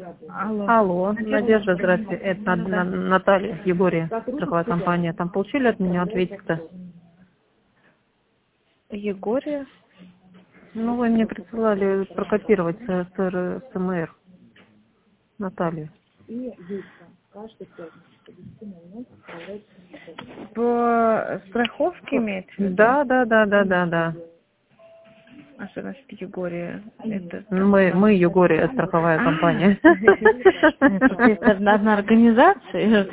Алло. Алло, Надежда, здравствуйте. Это Наталья, Егория, страховая компания. Там получили от меня ответик-то? Егория? Ну, вы мне присылали прокопировать с СМР. Наталья. По страховке имеете в виду? Да. А что значит Егория? Это Мы Егория, страховая компания. Это одна организация.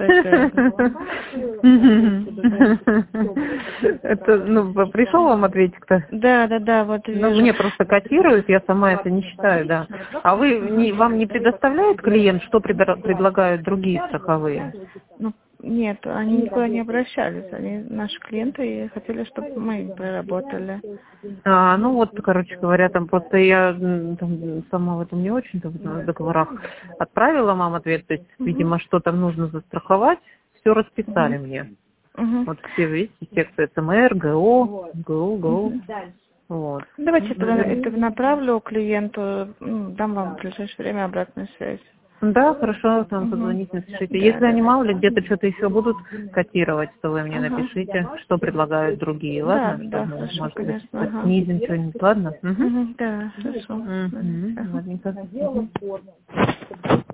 Это, пришел вам ответик-то? Да, вот Ну, вижу. мне просто котируют, я сама это не считаю, да. А вам не предоставляет клиент, что предлагают другие страховые? Ну, нет, они никуда не обращались. Они, наши клиенты, и хотели, чтобы мы проработали. Короче говоря, там просто я там, сама в этом не очень-то в договорах отправила вам ответ, то есть, видимо, что там нужно застраховать, все расписали мне. Вот все, видите, секции СМР, ГО. Вот. Давайте это направлю клиенту, дам вам в ближайшее время обратную связь. Да, хорошо, там позвоните, напишите. Если они мало ли где-то что-то еще будут котировать, то вы мне напишите, что предлагают другие, ладно? Да, хорошо, Может быть, конечно. снизим что-нибудь, ладно? Да, хорошо. Ладненько.